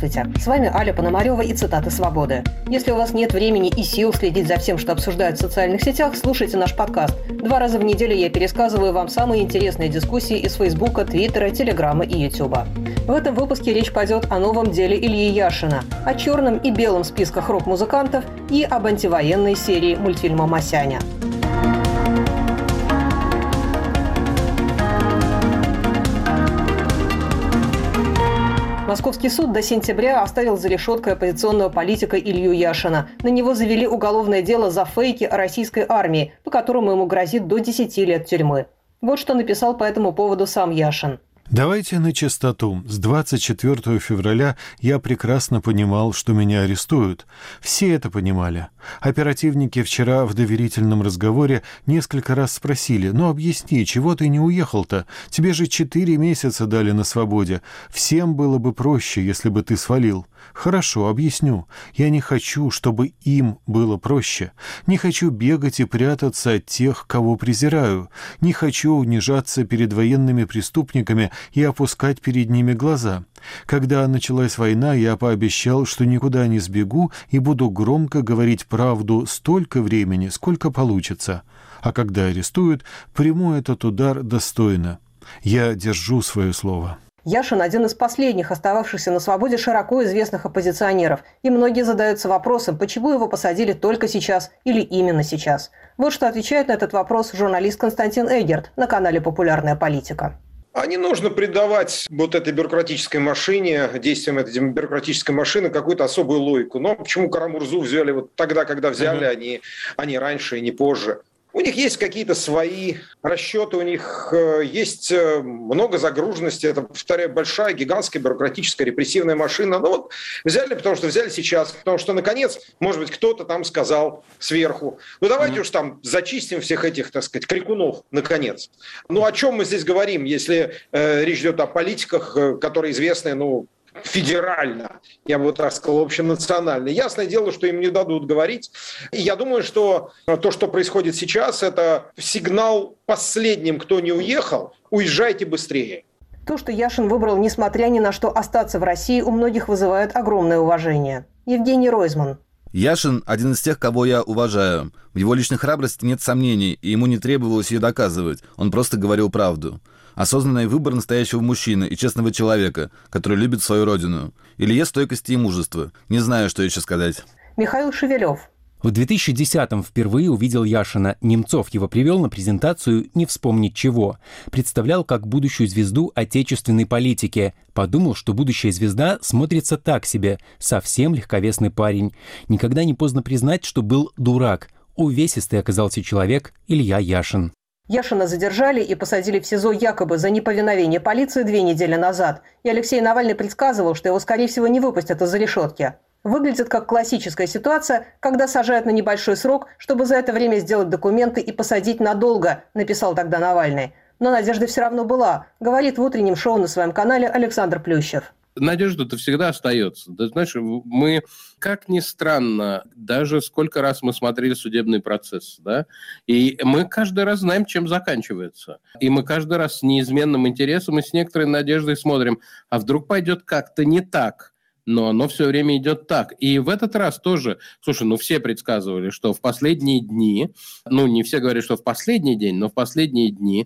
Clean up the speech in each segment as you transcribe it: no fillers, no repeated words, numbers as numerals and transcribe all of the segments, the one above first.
Здравствуйте, с вами Аля Пономарева и цитаты «Свободы». Если у вас нет времени и сил следить за всем, что обсуждают в социальных сетях, слушайте наш подкаст. 2 раза в неделю я пересказываю вам самые интересные дискуссии из Фейсбука, Твиттера, Телеграма и Ютуба. В этом выпуске речь пойдет о новом деле Ильи Яшина, о черном и белом списках рок-музыкантов и об антивоенной серии мультфильма «Масяня». Московский суд до сентября оставил за решеткой оппозиционного политика Илью Яшина. На него завели уголовное дело за фейки о российской армии, по которому ему грозит до 10 лет тюрьмы. Вот что написал по этому поводу сам Яшин. Давайте на чистоту. С 24 февраля я прекрасно понимал, что меня арестуют. Все это понимали. Оперативники вчера в доверительном разговоре несколько раз спросили: «Ну объясни, чего ты не уехал-то? Тебе же 4 месяца дали на свободе. Всем было бы проще, если бы ты свалил». Хорошо, объясню. Я не хочу, чтобы им было проще. Не хочу бегать и прятаться от тех, кого презираю. Не хочу унижаться перед военными преступниками и опускать перед ними глаза. Когда началась война, я пообещал, что никуда не сбегу и буду громко говорить правду столько времени, сколько получится. А когда арестуют, приму этот удар достойно. Я держу свое слово. Яшин – один из последних остававшихся на свободе широко известных оппозиционеров, и многие задаются вопросом, почему его посадили только сейчас или именно сейчас. Вот что отвечает на этот вопрос журналист Константин Эггерт на канале «Популярная политика». А не нужно придавать вот этой бюрократической машине, действиям этой бюрократической машины какую-то особую логику. Но почему Кара-Мурзу взяли вот тогда, когда взяли, а не раньше и не позже? У них есть какие-то свои расчеты, у них есть много загруженности. Это, повторяю, большая, гигантская, бюрократическая, репрессивная машина. Ну вот взяли, потому что взяли сейчас. Потому что, наконец, может быть, кто-то там сказал сверху: ну давайте уж там зачистим всех этих, так сказать, крикунов, наконец. Ну о чем мы здесь говорим, если речь идет о политиках, которые известны, федерально, я бы так сказал, общенационально. Ясное дело, что им не дадут говорить. И я думаю, что то, что происходит сейчас, это сигнал последним, кто не уехал: уезжайте быстрее. То, что Яшин выбрал, несмотря ни на что, остаться в России, у многих вызывает огромное уважение. Евгений Ройзман. Яшин – один из тех, кого я уважаю. В его личной храбрости нет сомнений, и ему не требовалось ее доказывать. Он просто говорил правду. Осознанный выбор настоящего мужчины и честного человека, который любит свою родину. Илье стойкости и мужества. Не знаю, что еще сказать. Михаил Шевелев. В 2010-м впервые увидел Яшина. Немцов его привел на презентацию «Не вспомнить чего». Представлял как будущую звезду отечественной политики. Подумал, что будущая звезда смотрится так себе. Совсем легковесный парень. Никогда не поздно признать, что был дурак. Увесистый оказался человек Илья Яшин. Яшина задержали и посадили в СИЗО якобы за неповиновение полиции 2 недели назад. И Алексей Навальный предсказывал, что его, скорее всего, не выпустят из-за решетки. Выглядит как классическая ситуация, когда сажают на небольшой срок, чтобы за это время сделать документы и посадить надолго, написал тогда Навальный. Но надежда все равно была, говорит в утреннем шоу на своем канале Александр Плющев. Надежда-то всегда остается. Ты знаешь, мы, как ни странно, даже сколько раз мы смотрели судебный процесс, да, и мы каждый раз знаем, чем заканчивается. И мы каждый раз с неизменным интересом и с некоторой надеждой смотрим, а вдруг пойдет как-то не так. Но оно все время идет так. И в этот раз тоже, слушай, все предсказывали, что в последние дни, не все говорят, что в последний день, но в последние дни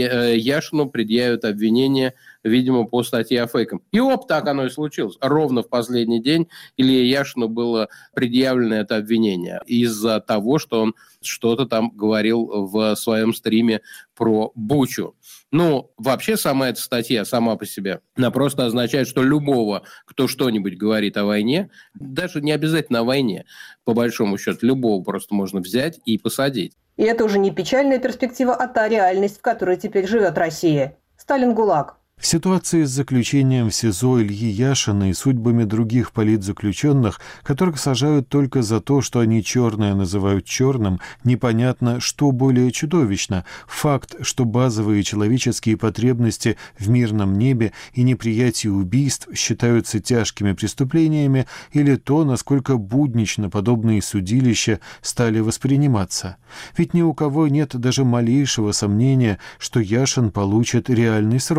Яшину предъявят обвинение, видимо, по статье о фейках. И так оно и случилось. Ровно в последний день Илье Яшину было предъявлено это обвинение из-за того, что он что-то там говорил в своем стриме про Бучу. Вообще сама эта статья сама по себе, она просто означает, что любого, кто что-нибудь говорит о войне, даже не обязательно о войне, по большому счету, любого просто можно взять и посадить. И это уже не печальная перспектива, а та реальность, в которой теперь живет Россия. Сталин-ГУЛАГ. В ситуации с заключением в СИЗО Ильи Яшина и судьбами других политзаключенных, которых сажают только за то, что они черное называют черным, непонятно, что более чудовищно: факт, что базовые человеческие потребности в мирном небе и неприятие убийств считаются тяжкими преступлениями, или то, насколько буднично подобные судилища стали восприниматься. Ведь ни у кого нет даже малейшего сомнения, что Яшин получит реальный срок.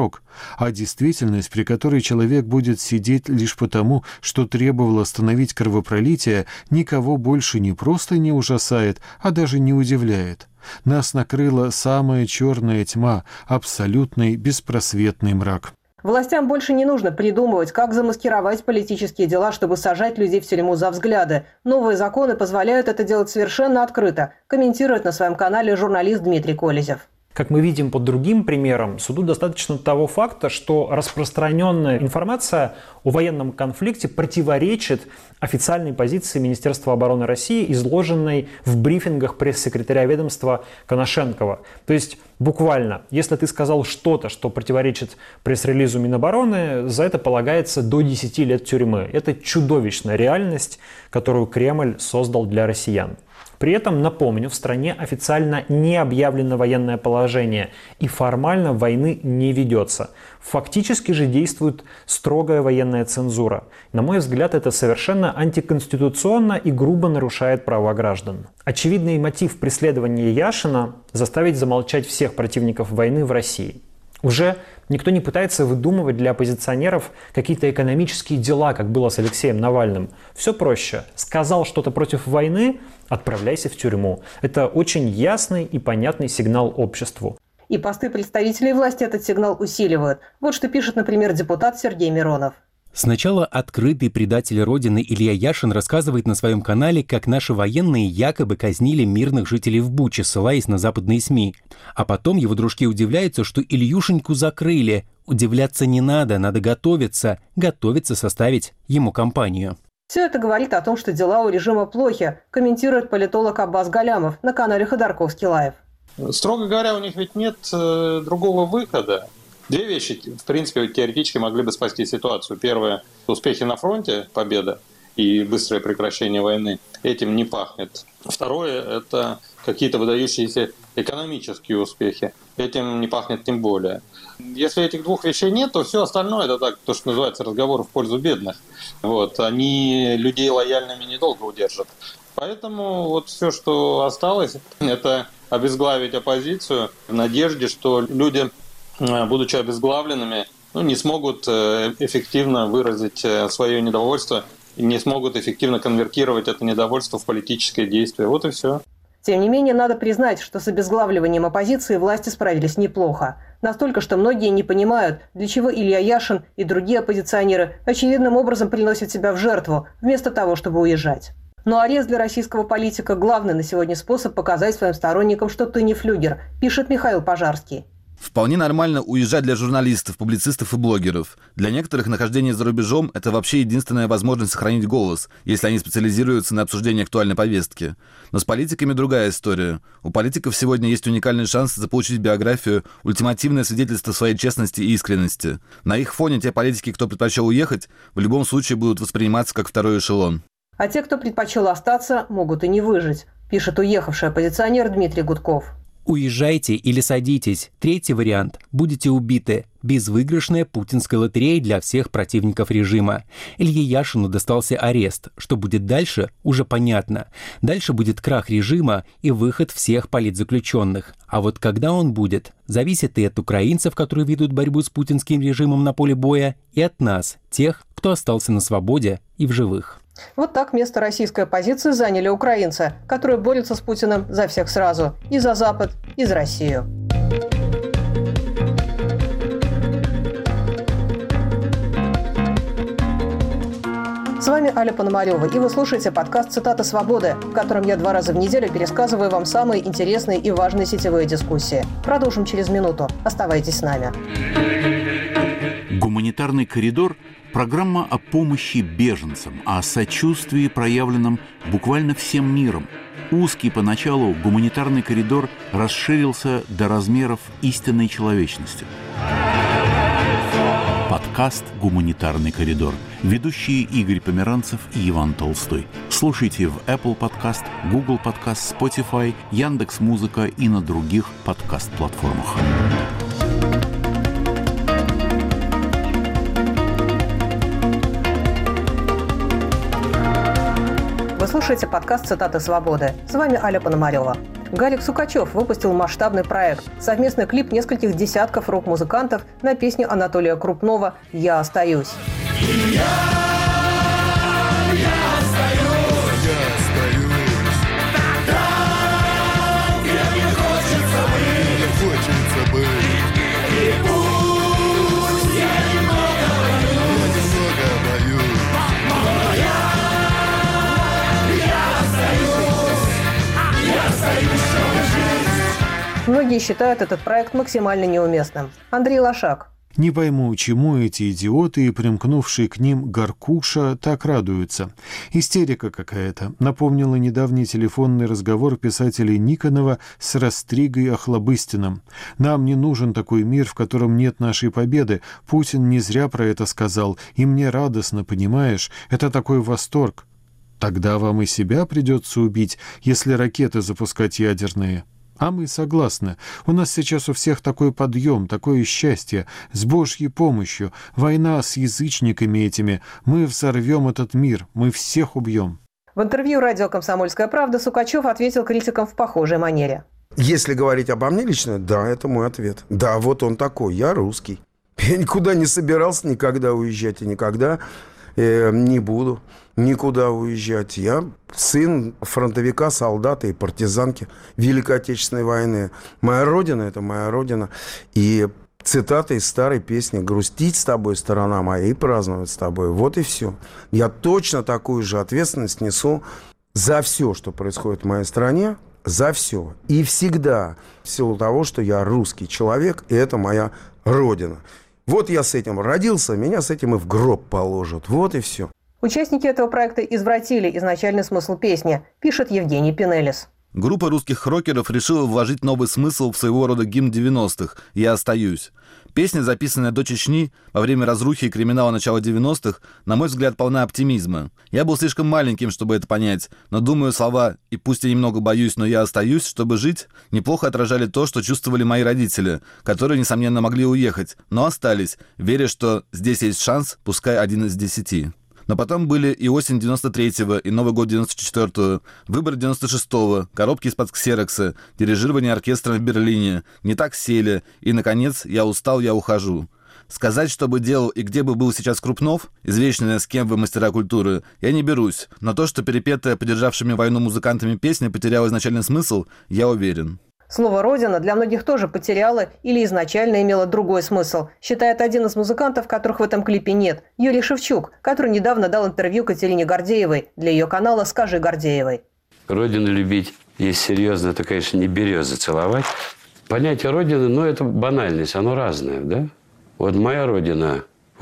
а действительность, при которой человек будет сидеть лишь потому, что требовал остановить кровопролитие, никого больше не просто не ужасает, а даже не удивляет. Нас накрыла самая черная тьма, абсолютный беспросветный мрак. Властям больше не нужно придумывать, как замаскировать политические дела, чтобы сажать людей в тюрьму за взгляды. Новые законы позволяют это делать совершенно открыто, комментирует на своем канале журналист Дмитрий Колезев. Как мы видим по другим примерам, суду достаточно того факта, что распространенная информация о военном конфликте противоречит официальной позиции Министерства обороны России, изложенной в брифингах пресс-секретаря ведомства Коношенкова. То есть буквально, если ты сказал что-то, что противоречит пресс-релизу Минобороны, за это полагается до 10 лет тюрьмы. Это чудовищная реальность, которую Кремль создал для россиян. При этом, напомню, в стране официально не объявлено военное положение и формально войны не ведется. Фактически же действует строгая военная цензура. На мой взгляд, это совершенно антиконституционно и грубо нарушает права граждан. Очевидный мотив преследования Яшина – заставить замолчать всех противников войны в России. Уже никто не пытается выдумывать для оппозиционеров какие-то экономические дела, как было с Алексеем Навальным. Все проще. Сказал что-то против войны – отправляйся в тюрьму. Это очень ясный и понятный сигнал обществу. И посты представителей власти этот сигнал усиливают. Вот что пишет, например, депутат Сергей Миронов. Сначала открытый предатель Родины Илья Яшин рассказывает на своем канале, как наши военные якобы казнили мирных жителей в Буче, ссылаясь на западные СМИ. А потом его дружки удивляются, что Ильюшеньку закрыли. Удивляться не надо, надо готовиться составить ему компанию. Все это говорит о том, что дела у режима плохи, комментирует политолог Аббас Галямов на канале Ходорковский Лайв. Строго говоря, у них ведь нет другого выхода. Две вещи, в принципе, теоретически могли бы спасти ситуацию. Первое – успехи на фронте, победа и быстрое прекращение войны. Этим не пахнет. Второе – это какие-то выдающиеся экономические успехи. Этим не пахнет тем более. Если этих двух вещей нет, то все остальное – это так, то, что называется, разговор в пользу бедных. Они людей лояльными недолго удержат. Поэтому вот все, что осталось, это обезглавить оппозицию в надежде, что люди, будучи обезглавленными, не смогут эффективно выразить свое недовольство и не смогут эффективно конвертировать это недовольство в политическое действие. Вот и все. Тем не менее, надо признать, что с обезглавливанием оппозиции власти справились неплохо. Настолько, что многие не понимают, для чего Илья Яшин и другие оппозиционеры очевидным образом приносят себя в жертву, вместо того, чтобы уезжать. Но арест для российского политика – главный на сегодня способ показать своим сторонникам, что ты не флюгер, пишет Михаил Пожарский. Вполне нормально уезжать для журналистов, публицистов и блогеров. Для некоторых нахождение за рубежом – это вообще единственная возможность сохранить голос, если они специализируются на обсуждении актуальной повестки. Но с политиками другая история. У политиков сегодня есть уникальный шанс заполучить биографию, ультимативное свидетельство своей честности и искренности. На их фоне те политики, кто предпочел уехать, в любом случае будут восприниматься как второй эшелон. А те, кто предпочел остаться, могут и не выжить, пишет уехавший оппозиционер Дмитрий Гудков. Уезжайте или садитесь. Третий вариант – будете убиты. Безвыигрышная путинская лотерея для всех противников режима. Илье Яшину достался арест. Что будет дальше, уже понятно. Дальше будет крах режима и выход всех политзаключенных. А вот когда он будет, зависит и от украинцев, которые ведут борьбу с путинским режимом на поле боя, и от нас, тех, кто остался на свободе и в живых. Вот так место российской оппозиции заняли украинцы, которые борются с Путиным за всех сразу. И за Запад, и за Россию. С вами Аля Пономарева, и вы слушаете подкаст «Цитаты свободы», в котором я 2 раза в неделю пересказываю вам самые интересные и важные сетевые дискуссии. Продолжим через минуту. Оставайтесь с нами. Гуманитарный коридор – программа о помощи беженцам, о сочувствии, проявленном буквально всем миром. Узкий поначалу гуманитарный коридор расширился до размеров истинной человечности. Подкаст «Гуманитарный коридор». Ведущие Игорь Померанцев и Иван Толстой. Слушайте в Apple Podcast, Google Podcast, Spotify, Яндекс.Музыка и на других подкаст-платформах. Вы слушаете подкаст «Цитаты свободы». С вами Аля Пономарева. Гарик Сукачев выпустил масштабный проект. Совместный клип нескольких десятков рок-музыкантов на песню Анатолия Крупнова «Я остаюсь». Многие считают этот проект максимально неуместным. Андрей Лошак. Не пойму, чему эти идиоты и примкнувшие к ним Горкуша так радуются. Истерика какая-то. Напомнила недавний телефонный разговор писателей Никонова с Растригой Охлобыстиным. «Нам не нужен такой мир, в котором нет нашей победы. Путин не зря про это сказал. И мне радостно, понимаешь? Это такой восторг. Тогда вам и себя придется убить, если ракеты запускать ядерные». А мы согласны. У нас сейчас у всех такой подъем, такое счастье, с Божьей помощью. Война с язычниками этими. Мы взорвем этот мир, мы всех убьем. В интервью радио «Комсомольская правда» Сукачев ответил критикам в похожей манере. Если говорить обо мне лично, да, это мой ответ. Да, вот он такой, я русский. Я никуда не собирался никогда уезжать и никогда не буду никуда уезжать. Я сын фронтовика, солдата и партизанки Великой Отечественной войны. Моя родина – это моя родина. И цитата из старой песни «Грустить с тобой, сторона моя, и праздновать с тобой». Вот и все. Я точно такую же ответственность несу за все, что происходит в моей стране, за все. И всегда в силу того, что я русский человек, и это моя родина. Вот я с этим родился, меня с этим и в гроб положат. Вот и все. Участники этого проекта извратили изначальный смысл песни, пишет Евгений Пинелис. Группа русских рокеров решила вложить новый смысл в своего рода гимн 90-х «Я остаюсь». Песня, записанная до Чечни во время разрухи и криминала начала 90-х, на мой взгляд, полна оптимизма. Я был слишком маленьким, чтобы это понять, но, думаю, слова «и пусть я немного боюсь, но я остаюсь, чтобы жить» неплохо отражали то, что чувствовали мои родители, которые, несомненно, могли уехать, но остались, веря, что здесь есть шанс, пускай 1 из 10. Но потом были и осень 93-го, и Новый год 94-го, выбор 96-го, коробки из-под ксерокса, дирижирование оркестром в Берлине, не так сели, и, наконец, я устал, я ухожу. Сказать, что бы делал и где бы был сейчас Крупнов, извечная «С кем вы, мастера культуры», я не берусь, но то, что перепетая поддержавшими войну музыкантами песня потеряла изначальный смысл, я уверен. Слово «родина» для многих тоже потеряло или изначально имело другой смысл, считает один из музыкантов, которых в этом клипе нет, Юрий Шевчук, который недавно дал интервью Катерине Гордеевой для ее канала «Скажи Гордеевой». Родину любить, если серьезно, то, конечно, не березы целовать. Понятие родины, это банальность, оно разное, да? Вот моя родина,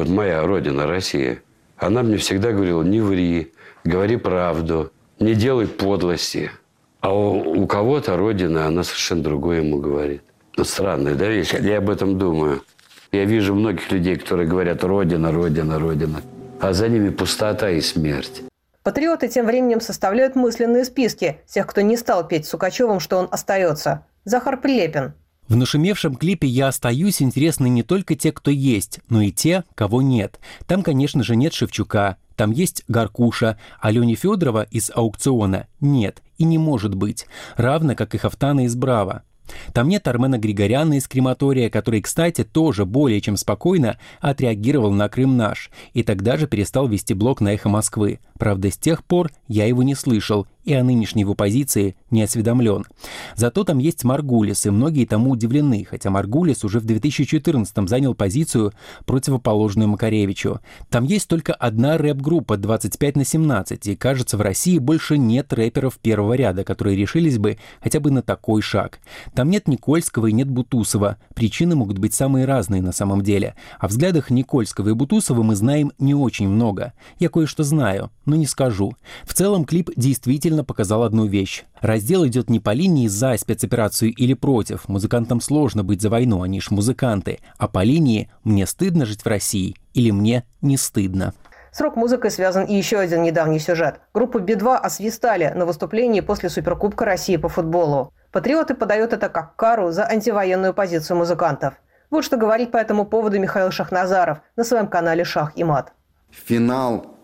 Россия, она мне всегда говорила: не ври, говори правду, не делай подлости. А у кого-то родина, она совершенно другое ему говорит. Странная, да, вещь? Я об этом думаю. Я вижу многих людей, которые говорят: родина, родина, родина. А за ними пустота и смерть. Патриоты тем временем составляют мысленные списки тех, кто не стал петь Сукачевым, что он остается. Захар Прилепин. В нашумевшем клипе «Я остаюсь» интересны не только те, кто есть, но и те, кого нет. Там, конечно же, нет Шевчука, там есть Горкуша, а Лёни Фёдорова из «Аукциона» нет и не может быть, равно как и Хафтана из «Браво». Там нет Армена Григоряна из «Крематория», который, кстати, тоже более чем спокойно отреагировал на «Крым наш» и тогда же перестал вести блог на «Эхо Москвы». Правда, с тех пор я его не слышал и о нынешней его позиции не осведомлен. Зато там есть Маргулис, и многие тому удивлены, хотя Маргулис уже в 2014-м занял позицию, противоположную Макаревичу. Там есть только одна рэп-группа 25/17, и, кажется, в России больше нет рэперов первого ряда, которые решились бы хотя бы на такой шаг. Там нет Никольского и нет Бутусова. Причины могут быть самые разные на самом деле. О взглядах Никольского и Бутусова мы знаем не очень много. Я кое-что знаю, но не скажу. В целом клип действительно показал одну вещь. Раздел идет не по линии «за спецоперацию» или «против». Музыкантам сложно быть за войну, они ж музыканты. А по линии «мне стыдно жить в России» или «мне не стыдно». С рок-музыкой связан и еще один недавний сюжет. Группу Би-2 освистали на выступлении после Суперкубка России по футболу. Патриоты подают это как кару за антивоенную позицию музыкантов. Вот что говорит по этому поводу Михаил Шахназаров на своем канале «Шах и мат». Финал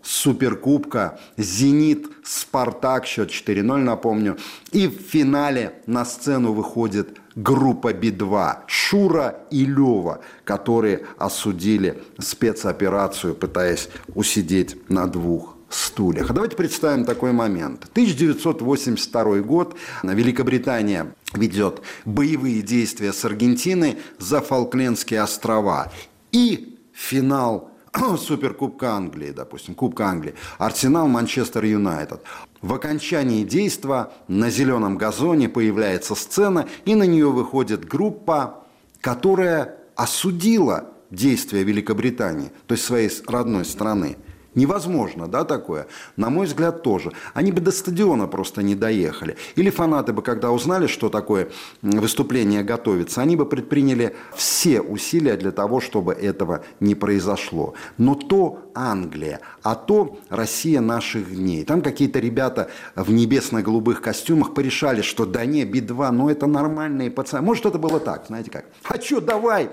Суперкубка. «Зенит», «Спартак», счет 4-0, напомню. И в финале на сцену выходит группа Би-2, Шура и Лёва, которые осудили спецоперацию, пытаясь усидеть на двух стульях. А давайте представим такой момент. 1982 год. Великобритания ведет боевые действия с Аргентиной за Фолклендские острова. И финал Суперкубка Англии, допустим, Кубка Англии. Арсенал, Манчестер Юнайтед. В окончании действа на зеленом газоне появляется сцена, и на нее выходит группа, которая осудила действия Великобритании, то есть своей родной страны. Невозможно, да, такое? На мой взгляд, тоже. Они бы до стадиона просто не доехали. Или фанаты бы, когда узнали, что такое выступление готовится, они бы предприняли все усилия для того, чтобы этого не произошло. Но то Англия, а то Россия наших дней. Там какие-то ребята в небесно-голубых костюмах порешали, что да не, Би-2, ну это нормальные пацаны. Может, это было так, знаете как? А что, давай,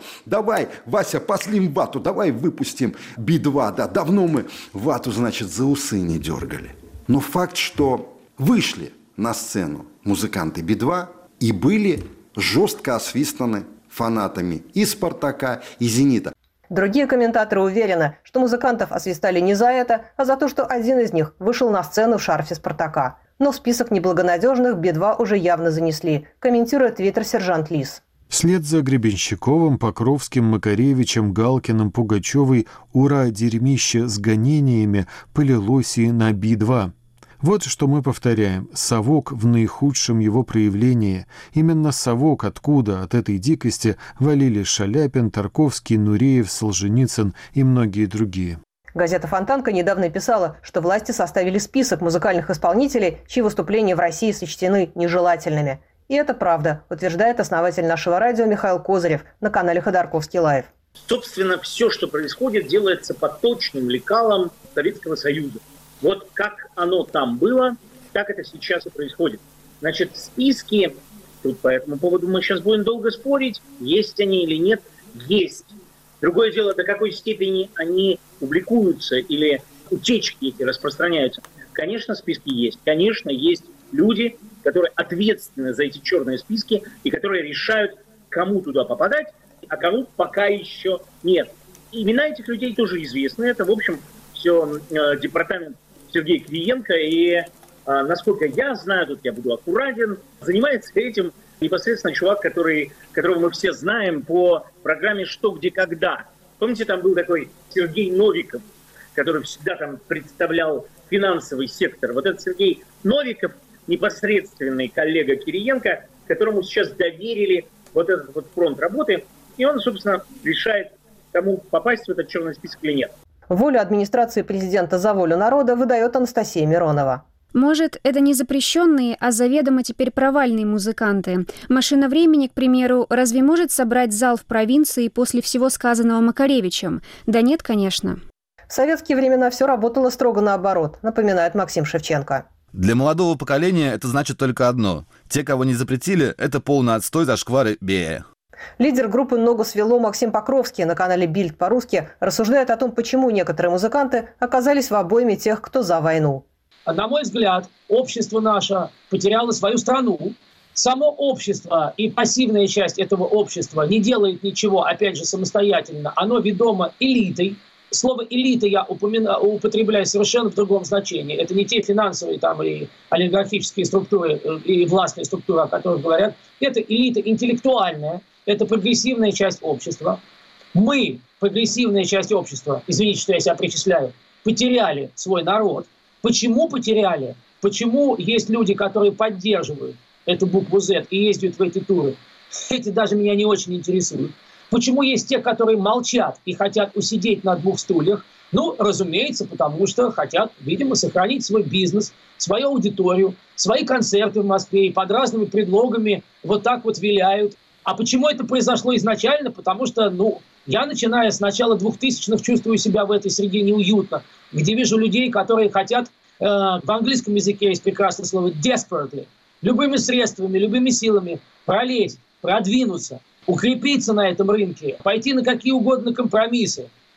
Вася, послим вату, давай выпустим Би-2, да, давно мы вату, значит, за усы не дергали. Но факт, что вышли на сцену музыканты Би-2 и были жестко освистаны фанатами и «Спартака», и «Зенита». Другие комментаторы уверены, что музыкантов освистали не за это, а за то, что один из них вышел на сцену в шарфе «Спартака». Но в список неблагонадежных Би-2 уже явно занесли, комментирует твиттер сержант Лис. Вслед за Гребенщиковым, Покровским, Макаревичем, Галкиным, Пугачевой «Ура, дерьмище» с гонениями полилось и на Би-2. Вот что мы повторяем. Совок в наихудшем его проявлении. Именно совок, откуда от этой дикости валили Шаляпин, Тарковский, Нуреев, Солженицын и многие другие. Газета «Фонтанка» недавно писала, что власти составили список музыкальных исполнителей, чьи выступления в России сочтены нежелательными. И это правда, утверждает основатель нашего радио Михаил Козырев на канале Ходорковский Лайв. Собственно, все, что происходит, делается по точным лекалам Советского Союза. Вот как оно там было, так это сейчас и происходит. Значит, списки, тут по этому поводу мы сейчас будем долго спорить, есть они или нет, есть. Другое дело, до какой степени они публикуются или утечки эти распространяются. Конечно, списки есть. Конечно, есть люди, которые ответственны за эти черные списки и которые решают, кому туда попадать, а кому пока еще нет. Имена этих людей тоже известны. Это, в общем, все департамент Сергея Кириенко. И, насколько я знаю, тут я буду аккуратен, занимается этим непосредственно чувак, которого мы все знаем по программе «Что, где, когда». Помните, там был такой Сергей Новиков, который всегда там представлял финансовый сектор. Вот этот Сергей Новиков, непосредственный коллега Кириенко, которому сейчас доверили вот этот вот фронт работы, и он, собственно, решает, кому попасть в этот черный список или нет. Волю администрации президента за волю народа выдает Анастасия Миронова. Может, это не запрещенные, а заведомо теперь провальные музыканты. «Машина времени», к примеру, разве может собрать зал в провинции после всего сказанного Макаревичем? Да нет, конечно. В советские времена все работало строго наоборот, напоминает Максим Шевченко. Для молодого поколения это значит только одно. Те, кого не запретили, это полный отстой, зашквары, бе. Лидер группы «Ногу свело» Максим Покровский на канале «Бильд» по-русски рассуждает о том, почему некоторые музыканты оказались в обойме тех, кто за войну. На мой взгляд, общество наше потеряло свою страну. Само общество и пассивная часть этого общества не делает ничего, опять же, самостоятельно. Оно ведомо элитой. Слово «элита» я употребляю совершенно в другом значении. Это не те финансовые там, и олигархические структуры и властные структуры, о которых говорят. Это элита интеллектуальная, это прогрессивная часть общества. Мы, прогрессивная часть общества, извините, что я себя причисляю, потеряли свой народ. Почему потеряли? Почему есть люди, которые поддерживают эту букву «З» и ездят в эти туры? Эти даже меня не очень интересуют. Почему есть те, которые молчат и хотят усидеть на двух стульях? Ну, разумеется, потому что хотят, видимо, сохранить свой бизнес, свою аудиторию, свои концерты в Москве и под разными предлогами вот так вот виляют. А почему это произошло изначально? Потому что, я, начиная с начала 2000-х, чувствую себя в этой среде неуютно, где вижу людей, которые хотят, в английском языке есть прекрасное слово desperately, любыми средствами, любыми силами пролезть, продвинуться, укрепиться на этом рынке, пойти на какие угодно компромиссы.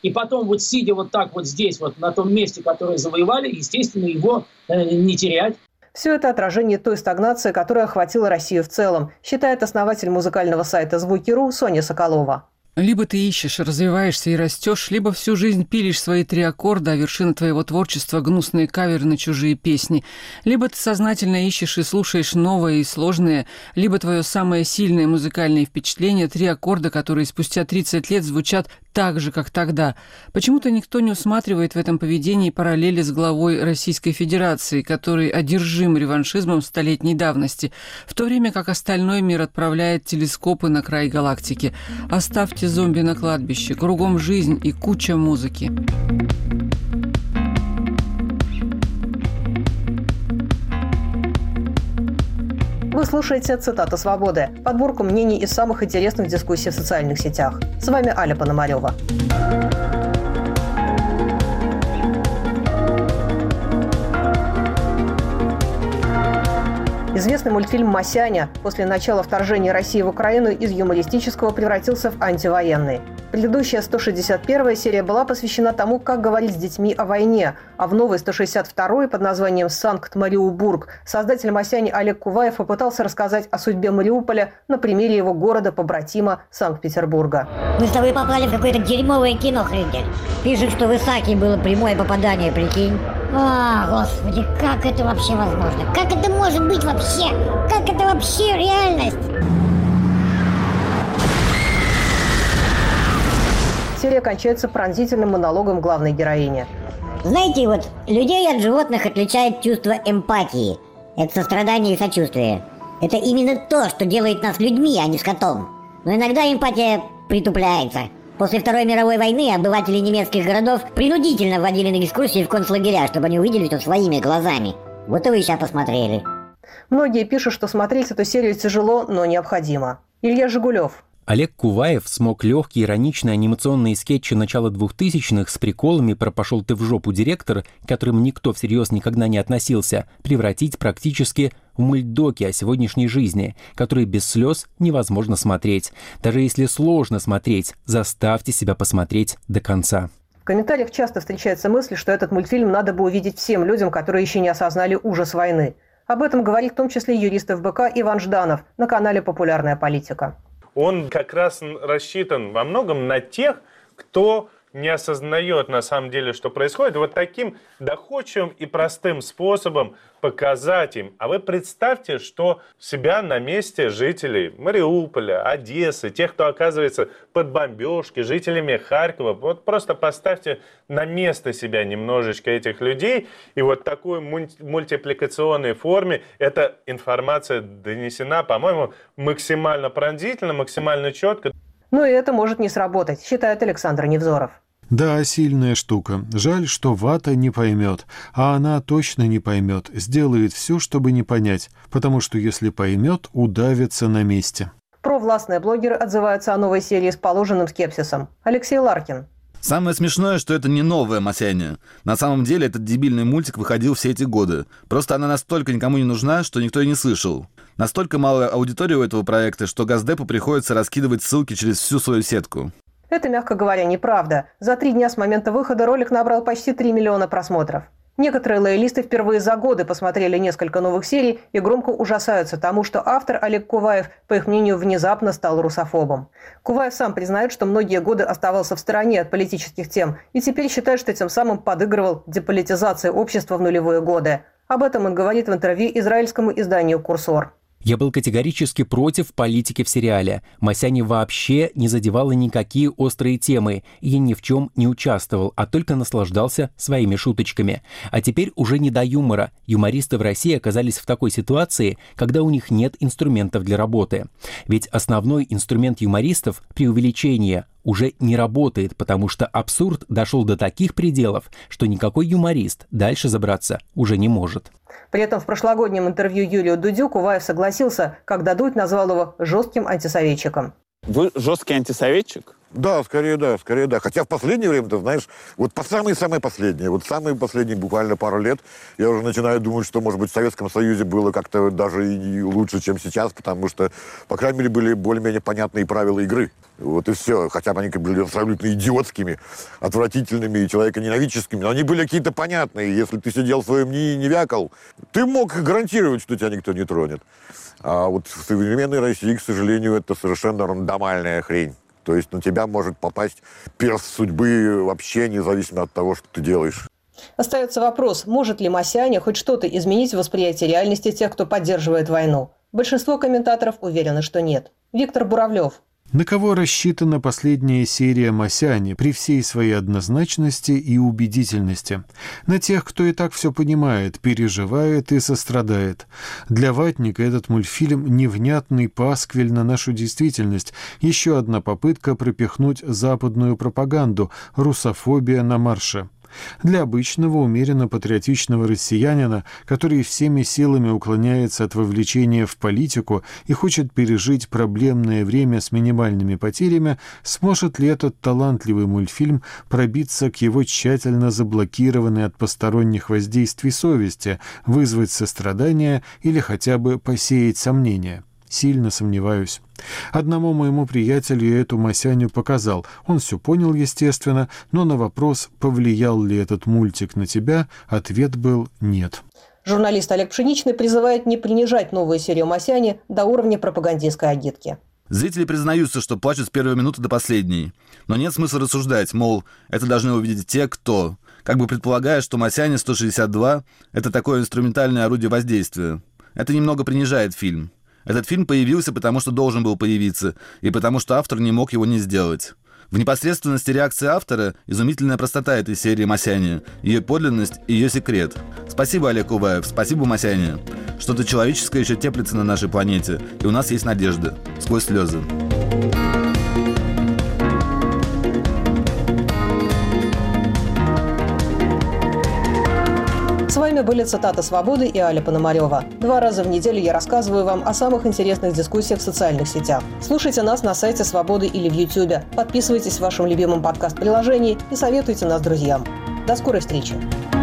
и потом вот сидя вот так вот здесь, вот на том месте, которое завоевали, естественно, его не терять. Все это отражение той стагнации, которая охватила Россию в целом, считает основатель музыкального сайта «Звуки.ру» Соня Соколова. Либо ты ищешь, развиваешься и растешь, либо всю жизнь пилишь свои 3 аккорда, а вершина твоего творчества – гнусные каверы на чужие песни. Либо ты сознательно ищешь и слушаешь новое и сложное, либо твое самое сильное музыкальное впечатление – 3 аккорда, которые спустя 30 лет звучат так же, как тогда. Почему-то никто не усматривает в этом поведении параллели с главой Российской Федерации, который одержим реваншизмом столетней давности, в то время как остальной мир отправляет телескопы на край галактики. Оставьте зомби на кладбище, кругом жизнь и куча музыки. Вы слушаете «Цитаты свободы» – подборку мнений из самых интересных дискуссий в социальных сетях. С вами Аля Пономарева. Известный мультфильм «Масяня» после начала вторжения России в Украину из юмористического превратился в антивоенный. Предыдущая 161-я серия была посвящена тому, как говорить с детьми о войне, а в новой 162-й под названием «Санкт-Мариупург» создатель «Масяни» Олег Куваев попытался рассказать о судьбе Мариуполя на примере его города-побратима Санкт-Петербурга. Мы с тобой попали в какое-то дерьмовое кино, хрендель. Пишут, что в Исаакии было прямое попадание, прикинь. А, господи, как это вообще возможно? Как это может быть вообще? Как это вообще реальность? Серия кончается пронзительным монологом главной героини. Знаете, вот людей от животных отличает чувство эмпатии. Это сострадание и сочувствие. Это именно то, что делает нас людьми, а не скотом. Но иногда эмпатия притупляется. После Второй мировой войны обыватели немецких городов принудительно вводили на экскурсии в концлагеря, чтобы они увидели все своими глазами. Вот и вы сейчас посмотрели. Многие пишут, что смотреть эту серию тяжело, но необходимо. Илья Жигулев. Олег Куваев смог легкие ироничные анимационные скетчи начала 2000-х с приколами про «пошел ты в жопу, директор», к которым никто всерьез никогда не относился, превратить практически в мультдоки о сегодняшней жизни, которые без слез невозможно смотреть. Даже если сложно смотреть, заставьте себя посмотреть до конца. В комментариях часто встречается мысль, что этот мультфильм надо бы увидеть всем людям, которые еще не осознали ужас войны. Об этом говорит в том числе юрист ФБК Иван Жданов на канале «Популярная политика». Он как раз рассчитан во многом на тех, кто не осознает на самом деле, что происходит. Вот таким доходчивым и простым способом показать им. А вы представьте, что себя на месте жителей Мариуполя, Одессы, тех, кто оказывается под бомбежки, жителями Харькова. Вот просто поставьте на место себя немножечко этих людей. И вот такой мультипликационной форме эта информация донесена, по-моему, максимально пронзительно, максимально четко. Но и это может не сработать, считает Александр Невзоров. Да, сильная штука. Жаль, что вата не поймет. А она точно не поймет. Сделает все, чтобы не понять. Потому что если поймет, удавится на месте. Провластные блогеры отзываются о новой серии с положенным скепсисом. Алексей Ларкин. Самое смешное, что это не новая «Масяня». На самом деле этот дебильный мультик выходил все эти годы. Просто она настолько никому не нужна, что никто и не слышал. Настолько малая аудитория у этого проекта, что Газдепу приходится раскидывать ссылки через всю свою сетку. Это, мягко говоря, неправда. За 3 дня с момента выхода ролик набрал почти 3 миллиона просмотров. Некоторые лоялисты впервые за годы посмотрели несколько новых серий и громко ужасаются тому, что автор Олег Куваев, по их мнению, внезапно стал русофобом. Куваев сам признает, что многие годы оставался в стороне от политических тем и теперь считает, что тем самым подыгрывал деполитизации общества в нулевые годы. Об этом он говорит в интервью израильскому изданию «Курсор». Я был категорически против политики в сериале. Масяня вообще не задевала никакие острые темы, и я ни в чем не участвовал, а только наслаждался своими шуточками. А теперь уже не до юмора. Юмористы в России оказались в такой ситуации, когда у них нет инструментов для работы. Ведь основной инструмент юмористов – преувеличение – уже не работает, потому что абсурд дошел до таких пределов, что никакой юморист дальше забраться уже не может. При этом в прошлогоднем интервью Юрию Дудю Куваев согласился, когда Дудь назвал его жестким антисоветчиком. Вы жесткий антисоветчик? Да, скорее да. Хотя в последнее время, ты знаешь, вот по самые последние буквально пару лет, я уже начинаю думать, что, может быть, в Советском Союзе было как-то даже и лучше, чем сейчас, потому что, по крайней мере, были более-менее понятные правила игры. Вот и все. Хотя бы они были абсолютно идиотскими, отвратительными и человеконенавидческими, но они были какие-то понятные. Если ты сидел в своем НИИ и не вякал, ты мог гарантировать, что тебя никто не тронет. А вот в современной России, к сожалению, это совершенно рандомальная хрень. То есть на тебя может попасть перст судьбы вообще независимо от того, что ты делаешь. Остается вопрос, может ли Масяня хоть что-то изменить в восприятии реальности тех, кто поддерживает войну. Большинство комментаторов уверены, что нет. Виктор Буравлев. На кого рассчитана последняя серия «Масяни» при всей своей однозначности и убедительности? На тех, кто и так все понимает, переживает и сострадает. Для ватника этот мультфильм – невнятный пасквиль на нашу действительность, еще одна попытка пропихнуть западную пропаганду, русофобия на марше. Для обычного, умеренно патриотичного россиянина, который всеми силами уклоняется от вовлечения в политику и хочет пережить проблемное время с минимальными потерями, сможет ли этот талантливый мультфильм пробиться к его тщательно заблокированной от посторонних воздействий совести, вызвать сострадание или хотя бы посеять сомнения? Сильно сомневаюсь. Одному моему приятелю я эту Масяню показал. Он все понял, естественно, но на вопрос, повлиял ли этот мультик на тебя, ответ был «нет». Журналист Олег Пшеничный призывает не принижать новую серию Масяни до уровня пропагандистской агитки. Зрители признаются, что плачут с первой минуты до последней. Но нет смысла рассуждать, мол, это должны увидеть те, кто... Как бы предполагая, что Масяня 162 – это такое инструментальное орудие воздействия. Это немного принижает фильм. Этот фильм появился, потому что должен был появиться, и потому что автор не мог его не сделать. В непосредственности реакции автора изумительная простота этой серии «Масяня», ее подлинность и ее секрет. Спасибо, Олег Уваев, спасибо, Масяня. Что-то человеческое еще теплится на нашей планете, и у нас есть надежда. Сквозь слезы. С вами были «Цитаты свободы» и Аля Пономарева. 2 раза в неделю я рассказываю вам о самых интересных дискуссиях в социальных сетях. Слушайте нас на сайте «Свободы» или в YouTube. Подписывайтесь в вашем любимом подкаст-приложении и советуйте нас друзьям. До скорой встречи!